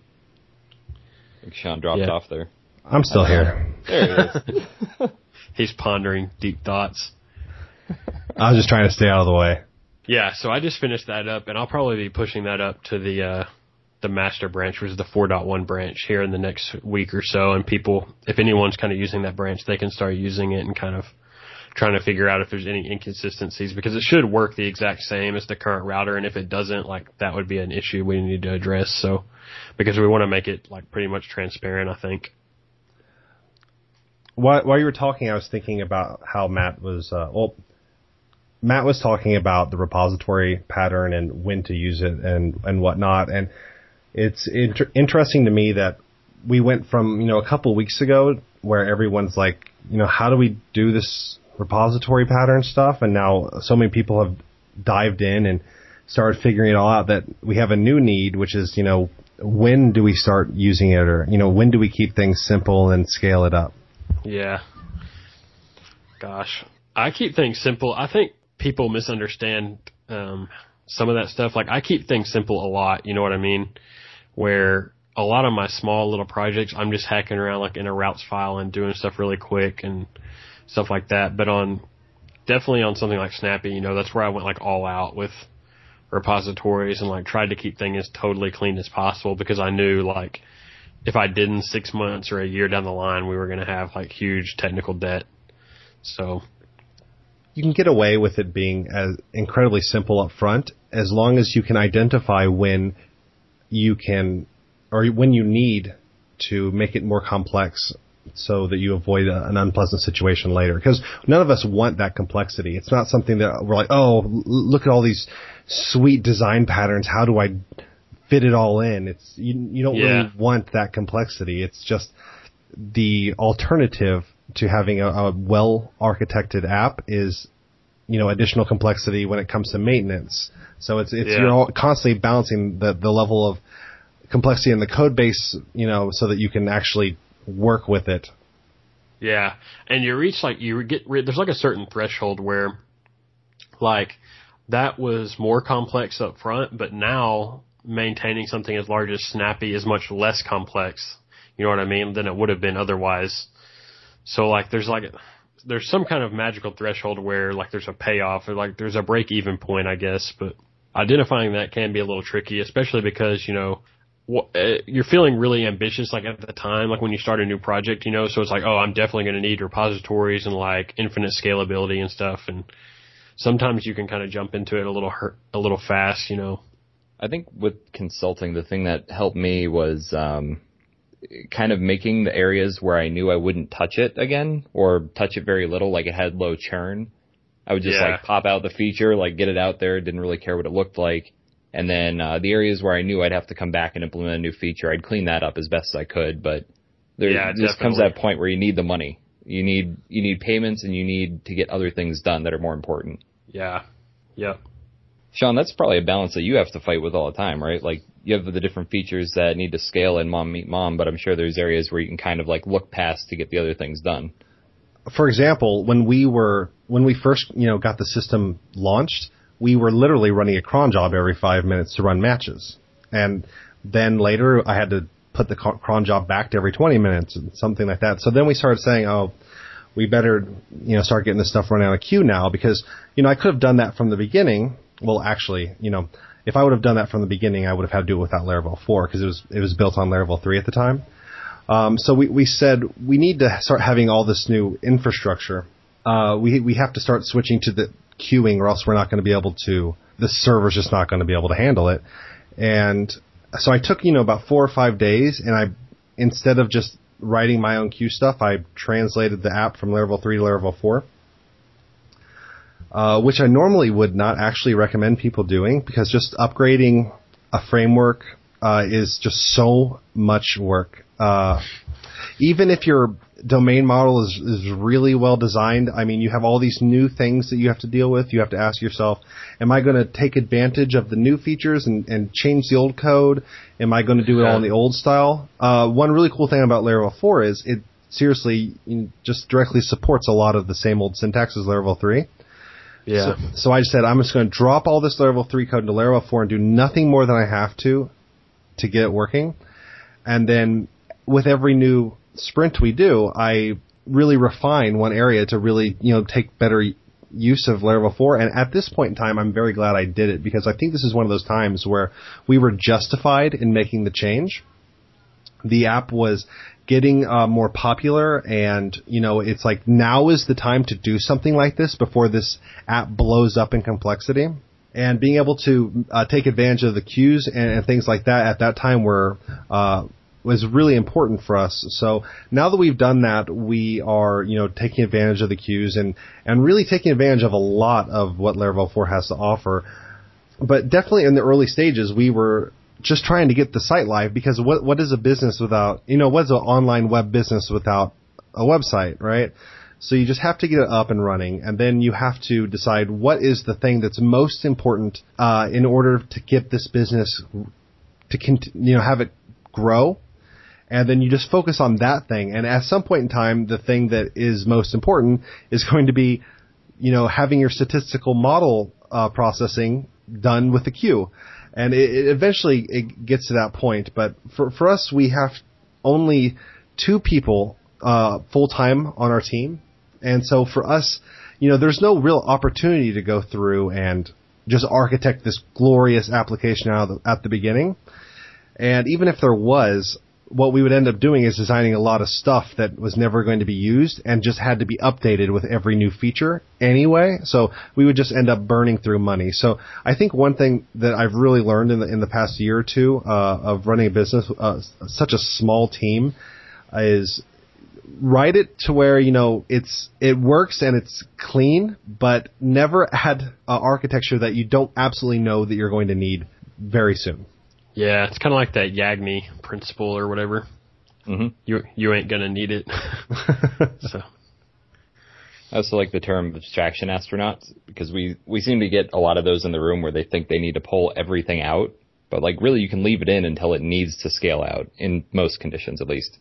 I think Sean dropped off there. I'm still here. There he is. He's pondering deep thoughts. I was just trying to stay out of the way. Yeah, so I just finished that up, and I'll probably be pushing that up to the master branch, which is the 4.1 branch, here in the next week or so. And people, if anyone's kind of using that branch, they can start using it and kind of trying to figure out if there's any inconsistencies, because it should work the exact same as the current router, and if it doesn't, like, that would be an issue we need to address. So, because we want to make it like pretty much transparent, I think. While you were talking, I was thinking about how Matt was talking about the repository pattern and when to use it and whatnot. And it's interesting to me that we went from, a couple weeks ago where everyone's like, how do we do this repository pattern stuff? And now so many people have dived in and started figuring it all out, that we have a new need, which is, when do we start using it, or, when do we keep things simple and scale it up? Yeah. Gosh, I keep things simple. I think people misunderstand some of that stuff. Like, I keep things simple a lot, you know what I mean? Where a lot of my small little projects, I'm just hacking around like in a routes file and doing stuff really quick and stuff like that. But definitely on something like Snappy, that's where I went like all out with repositories and like tried to keep things as totally clean as possible, because I knew like if I didn't 6 months or a year down the line, we were going to have like huge technical debt. So you can get away with it being as incredibly simple up front, as long as you can identify when you can, or when you need to make it more complex so that you avoid an unpleasant situation later. Because none of us want that complexity. It's not something that we're like, oh, look at all these sweet design patterns. How do I fit it all in? It's you don't really want that complexity. It's just the alternative to having a well-architected app is, additional complexity when it comes to maintenance. So you're constantly balancing the level of complexity in the code base, so that you can actually work with it. Yeah. And there's like a certain threshold where like that was more complex up front, but now maintaining something as large as Snappy is much less complex, you know what I mean, than it would have been otherwise. So like there's some kind of magical threshold where like there's a payoff, or like there's a break even point, I guess, but identifying that can be a little tricky, especially because, you're feeling really ambitious like at the time, like when you start a new project, so it's like, oh, I'm definitely going to need repositories and like infinite scalability and stuff. And sometimes you can kind of jump into it a little fast, I think with consulting, the thing that helped me was kind of making the areas where I knew I wouldn't touch it again, or touch it very little, like it had low churn. I would just like pop out the feature, like get it out there, didn't really care what it looked like. And then the areas where I knew I'd have to come back and implement a new feature, I'd clean that up as best as I could. But there just comes that point where you need the money. You need payments, and you need to get other things done that are more important. Yeah. Yep. Sean, that's probably a balance that you have to fight with all the time, right? Like, you have the different features that need to scale in Mom Meet Mom, but I'm sure there's areas where you can kind of like look past to get the other things done. For example, when we first, got the system launched, we were literally running a cron job every 5 minutes to run matches. And then later I had to put the cron job back to every 20 minutes and something like that. So then we started saying, oh, we better, start getting this stuff running on a queue now, because, I could have done that from the beginning. Well, actually, if I would have done that from the beginning, I would have had to do it without Laravel 4 because it was built on Laravel 3 at the time. So we said we need to start having all this new infrastructure. We have to start switching to the queuing, or else we're not going to be able to. The server's just not going to be able to handle it. And so I took about 4 or 5 days, and instead of just writing my own queue stuff, I translated the app from Laravel 3 to Laravel 4. Which I normally would not actually recommend people doing, because just upgrading a framework is just so much work. Even if your domain model is really well designed, I mean, you have all these new things that you have to deal with. You have to ask yourself, am I going to take advantage of the new features and change the old code? Am I going to do it all in the old style? One really cool thing about Laravel 4 is it seriously just directly supports a lot of the same old syntax as Laravel 3. Yeah. So I just said, I'm just going to drop all this Laravel 3 code into Laravel 4 and do nothing more than I have to get it working. And then with every new sprint we do, I really refine one area to really, take better use of Laravel 4. And at this point in time, I'm very glad I did it, because I think this is one of those times where we were justified in making the change. The app was getting more popular, and it's like now is the time to do something like this before this app blows up in complexity. And being able to take advantage of the queues and things like that at that time was really important for us. So now that we've done that, we are taking advantage of the queues and really taking advantage of a lot of what Laravel 4 has to offer. But definitely in the early stages, we were just trying to get the site live, because what is a business without, what's an online web business without a website, right? So you just have to get it up and running, and then you have to decide what is the thing that's most important in order to get this business to have it grow. And then you just focus on that thing. And at some point in time, the thing that is most important is going to be, having your statistical model processing done with the queue. And eventually it gets to that point. But for us, we have only 2 people full-time on our team. And so for us, there's no real opportunity to go through and just architect this glorious application at the beginning. And even if there was, what we would end up doing is designing a lot of stuff that was never going to be used and just had to be updated with every new feature anyway. So we would just end up burning through money. So I think one thing that I've really learned in the past year or two of running a business, such a small team, is write it to where it works and it's clean, but never add architecture that you don't absolutely know that you're going to need very soon. Yeah, it's kind of like that Yagni principle or whatever. Mm-hmm. You ain't gonna need it. So I also like the term abstraction astronauts, because we seem to get a lot of those in the room where they think they need to pull everything out, but really you can leave it in until it needs to scale out, in most conditions at least.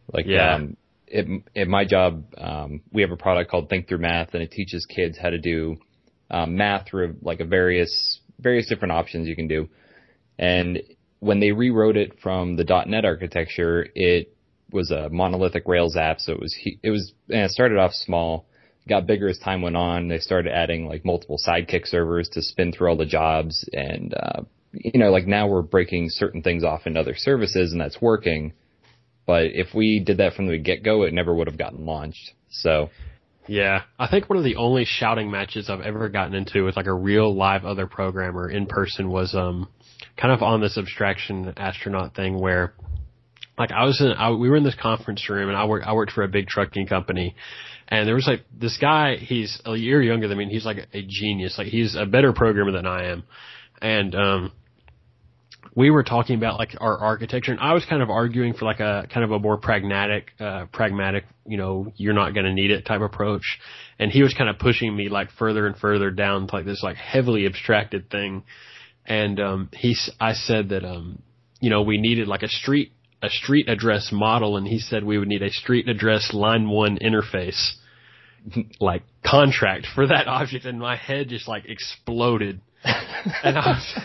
At my job, we have a product called Think Through Math, and it teaches kids how to do math through various different options you can do. And when they rewrote it from the .NET architecture, it was a monolithic Rails app. So it started off small, got bigger as time went on. They started adding multiple Sidekick servers to spin through all the jobs. And, now we're breaking certain things off into other services, and that's working. But if we did that from the get-go, it never would have gotten launched. So yeah, I think one of the only shouting matches I've ever gotten into with a real live other programmer in person was kind of on this abstraction astronaut thing, where we were in this conference room, and I worked for a big trucking company, and there was this guy, he's a year younger than me, and he's a genius. He's a better programmer than I am. And we were talking about our architecture, and I was kind of arguing for a kind of a more pragmatic, you're not going to need it type approach. And he was kind of pushing me further and further down to this heavily abstracted thing. And I said that we needed a street address model, and he said we would need a street address line 1 interface contract for that object, and my head just exploded. And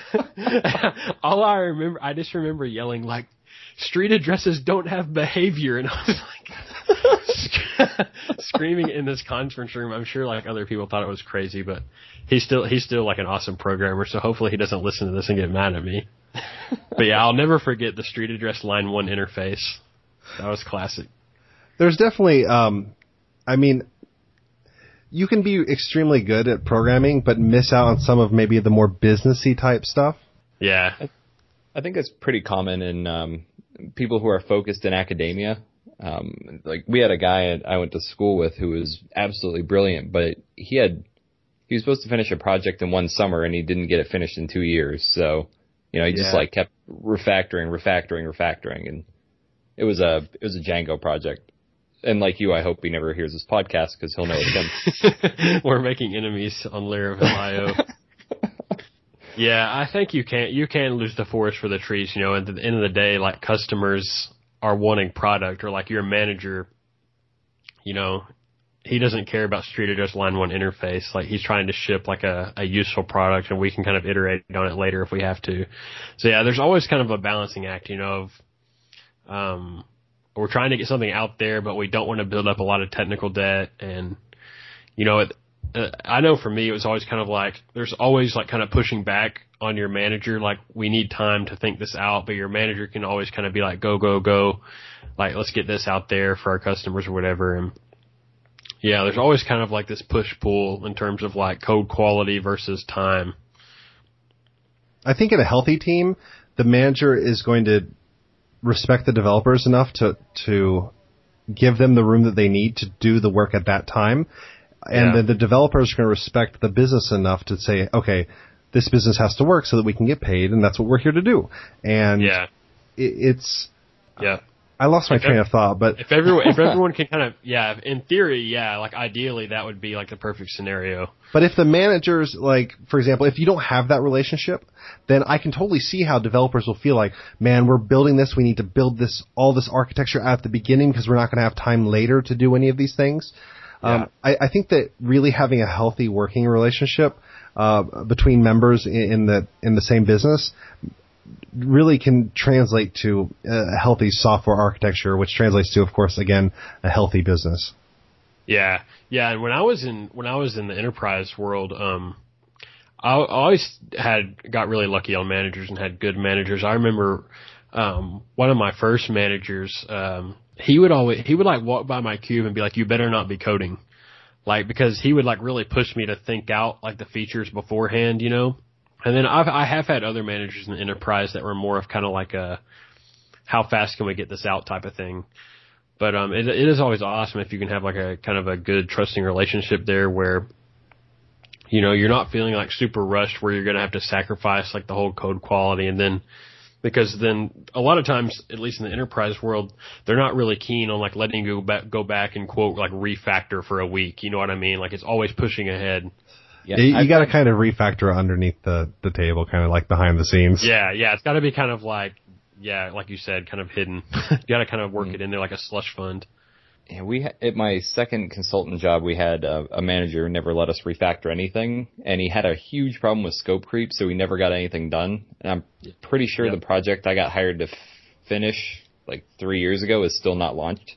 I just remember yelling street addresses don't have behavior, and I was screaming in this conference room. I'm sure like other people thought it was crazy, but he's still like an awesome programmer. So hopefully he doesn't listen to this and get mad at me. But yeah, I'll never forget the street address line 1 interface. That was classic. There's definitely, I mean, you can be extremely good at programming, but miss out on some of maybe the more businessy type stuff. Yeah. I think that's pretty common in people who are focused in academia. Like we had a guy I went to school with who was absolutely brilliant, but he was supposed to finish a project in 1 summer and he didn't get it finished in 2 years. So, he just like kept refactoring, and it was a Django project. And like you, I hope he never hears this podcast because he'll know it's him. We're making enemies on Laravel.io. Yeah, I think you can lose the forest for the trees. At the end of the day, like customers are wanting product, or like your manager, he doesn't care about street address line 1 interface. Like he's trying to ship like a useful product, and we can kind of iterate on it later if we have to. So yeah, there's always kind of a balancing act, of we're trying to get something out there, but we don't want to build up a lot of technical debt. And, I know for me, it was always kind of like, there's always like kind of pushing back on your manager. Like we need time to think this out, but your manager can always kind of be like, go, go, go. Like, let's get this out there for our customers or whatever. And yeah, there's always kind of like this push pull in terms of like code quality versus time. I think in a healthy team, the manager is going to respect the developers enough to give them the room that they need to do the work at that time. And then the developers are going to respect the business enough to say, okay, this business has to work so that we can get paid, and that's what we're here to do. And it's I lost my train of thought, but if everyone can kind of, in theory, like ideally that would be like the perfect scenario. But if the managers, like, for example, if you don't have that relationship, then I can totally see how developers will feel like, man, we're building this, we need to build all this architecture at the beginning because we're not going to have time later to do any of these things. I think that really having a healthy working relationship between members in the same business really can translate to a healthy software architecture, which translates to, of course, again, a healthy business. Yeah. And when I was in the enterprise world, I always got really lucky on managers and had good managers. I remember one of my first managers. He would like walk by my cube and be like, "You better not be coding," like because he would like really push me to think out like the features beforehand, And then I have had other managers in the enterprise that were more of kind of like a how fast can we get this out type of thing. But it is always awesome if you can have like a kind of a good trusting relationship there where you're not feeling like super rushed where you're going to have to sacrifice like the whole code quality, and then because then a lot of times, at least in the enterprise world, they're not really keen on like letting you go back and quote like refactor for a week. You know what I mean? Like it's always pushing ahead. Yeah, you got to kind of refactor underneath the table, kind of like behind the scenes. Yeah, it's got to be kind of like, like you said, kind of hidden. You got to kind of work it in there like a slush fund. Yeah, at my second consultant job, we had a manager who never let us refactor anything, and he had a huge problem with scope creep, so we never got anything done. And I'm pretty sure the project I got hired to finish like 3 years ago is still not launched.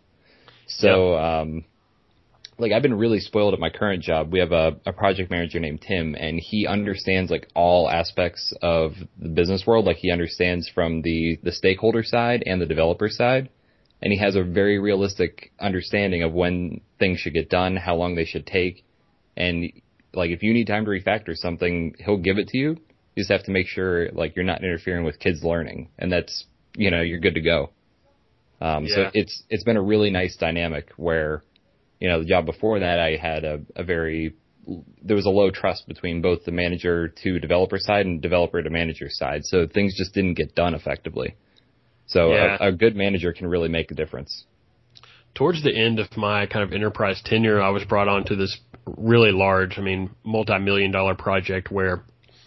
So, like I've been really spoiled at my current job. We have a project manager named Tim, and he understands like all aspects of the business world. Like he understands from the stakeholder side and the developer side. And he has a very realistic understanding of when things should get done, how long they should take. And like if you need time to refactor something, he'll give it to you. You just have to make sure like you're not interfering with kids learning, and that's, you're good to go. So it's been a really nice dynamic where, the job before that I had there was a low trust between both the manager to developer side and developer to manager side. So things just didn't get done effectively. So a good manager can really make a difference. Towards the end of my kind of enterprise tenure, I was brought on to this really large, multi-million-dollar project where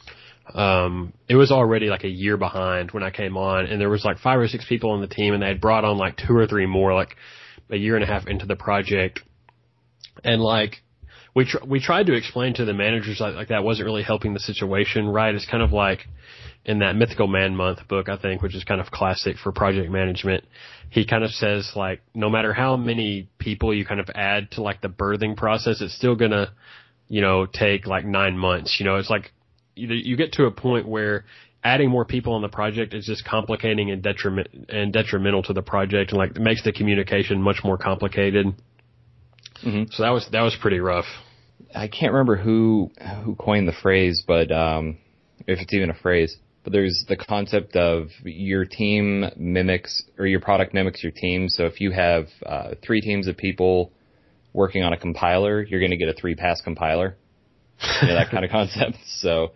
it was already like a year behind when I came on, and there was like 5 or 6 people on the team, and they had brought on like 2 or 3 more like a year and a half into the project. And like we tried to explain to the managers like that wasn't really helping the situation, right? It's kind of like in that Mythical Man Month book, I think, which is kind of classic for project management. He kind of says like, no matter how many people you kind of add to like the birthing process, it's still gonna, take like 9 months. It's like you get to a point where adding more people on the project is just complicating and detrimental to the project, and like it makes the communication much more complicated. Mm-hmm. So that was pretty rough. I can't remember who coined the phrase, but if it's even a phrase. But there's the concept of your team mimics, or your product mimics your team. So if you have 3 teams of people working on a compiler, you're going to get a 3-pass compiler. That kind of concept. So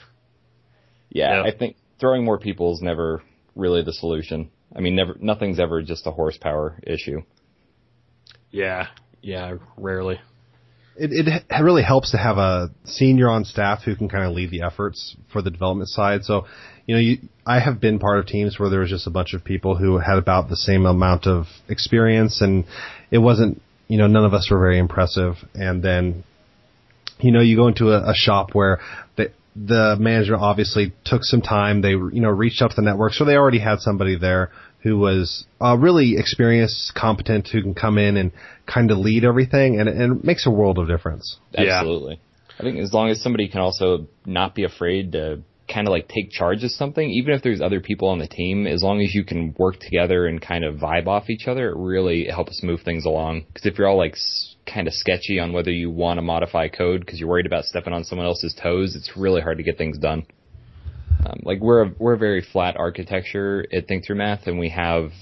yeah, I think throwing more people is never really the solution. I mean, nothing's ever just a horsepower issue. Yeah, rarely. It really helps to have a senior on staff who can kind of lead the efforts for the development side. So, I have been part of teams where there was just a bunch of people who had about the same amount of experience, and it wasn't, none of us were very impressive. And then, you go into a shop where the manager obviously took some time. They, reached out to the network, so they already had somebody there who was really experienced, competent, who can come in and kind of lead everything, and it makes a world of difference. Absolutely. Yeah. I think as long as somebody can also not be afraid to kind of like take charge of something, even if there's other people on the team, as long as you can work together and kind of vibe off each other, it really helps move things along. Because if you're all like kind of sketchy on whether you want to modify code because you're worried about stepping on someone else's toes, it's really hard to get things done. Like we're a very flat architecture at Think Through Math, and we have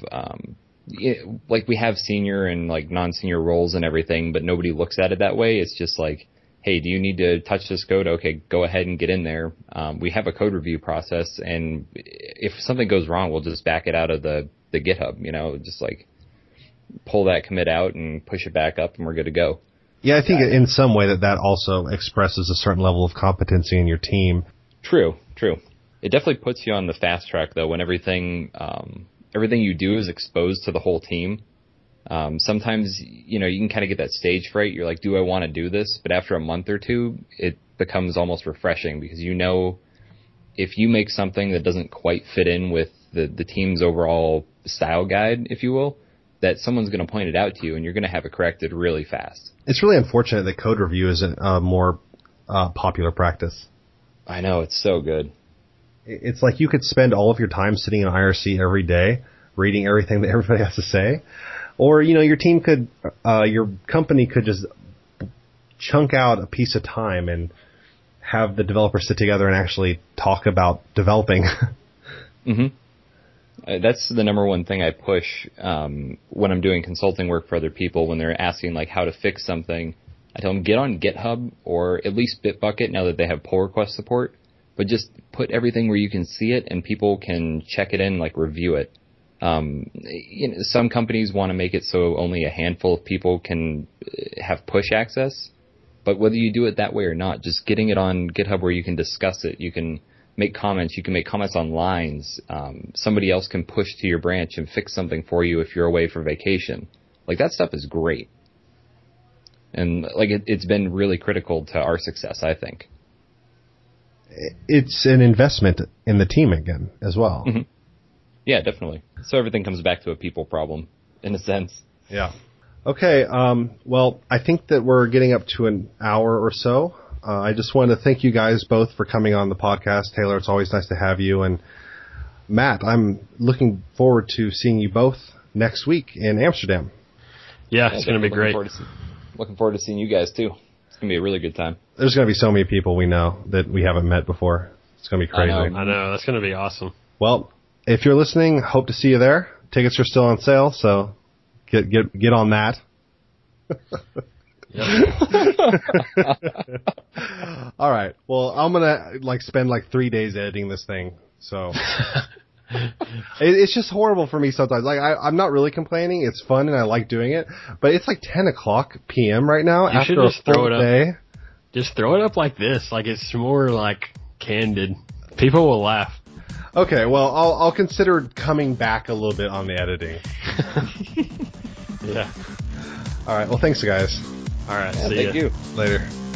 we have senior and like non-senior roles and everything, but nobody looks at it that way. It's just like, hey, do you need to touch this code? Okay, go ahead and get in there. We have a code review process, and if something goes wrong, we'll just back it out of the GitHub. Just like pull that commit out and push it back up, and we're good to go. Yeah, I think in some way that also expresses a certain level of competency in your team. True. It definitely puts you on the fast track, though, when everything you do is exposed to the whole team. Sometimes, you can kind of get that stage fright. You're like, do I want to do this? But after a month or two, it becomes almost refreshing because if you make something that doesn't quite fit in with the team's overall style guide, if you will, that someone's going to point it out to you and you're going to have it corrected really fast. It's really unfortunate that code review isn't a more popular practice. I know, it's so good. It's like you could spend all of your time sitting in IRC every day, reading everything that everybody has to say. Or, your team your company could just chunk out a piece of time and have the developers sit together and actually talk about developing. Mm-hmm. That's the number one thing I push when I'm doing consulting work for other people. When they're asking like how to fix something, I tell them get on GitHub or at least Bitbucket now that they have pull request support. But just put everything where you can see it and people can check it in, like review it. Some companies want to make it so only a handful of people can have push access. But whether you do it that way or not, just getting it on GitHub where you can discuss it, you can make comments, on lines. Somebody else can push to your branch and fix something for you if you're away for vacation. Like that stuff is great. And like it's been really critical to our success, I think. It's an investment in the team again as well. Mm-hmm. Yeah, definitely. So everything comes back to a people problem in a sense. Yeah. Okay. Well, I think that we're getting up to an hour or so. I just want to thank you guys both for coming on the podcast. Taylor, it's always nice to have you. And Matt, I'm looking forward to seeing you both next week in Amsterdam. Yeah, it's going to be great. Looking forward to seeing you guys too. It's going to be a really good time. There's going to be so many people we know that we haven't met before. It's going to be crazy. I know. That's going to be awesome. Well, if you're listening, hope to see you there. Tickets are still on sale, so get on that. All right. Well, I'm going to spend 3 days editing this thing. So it's just horrible for me sometimes. I'm not really complaining. It's fun and I like doing it, but it's 10:00 p.m. right now you after a full day. Just throw it up like this. It's more candid. People will laugh. Okay, well, I'll consider coming back a little bit on the editing. Yeah. All right. Well, thanks, guys. All right. Yeah, See thank ya. you. Later.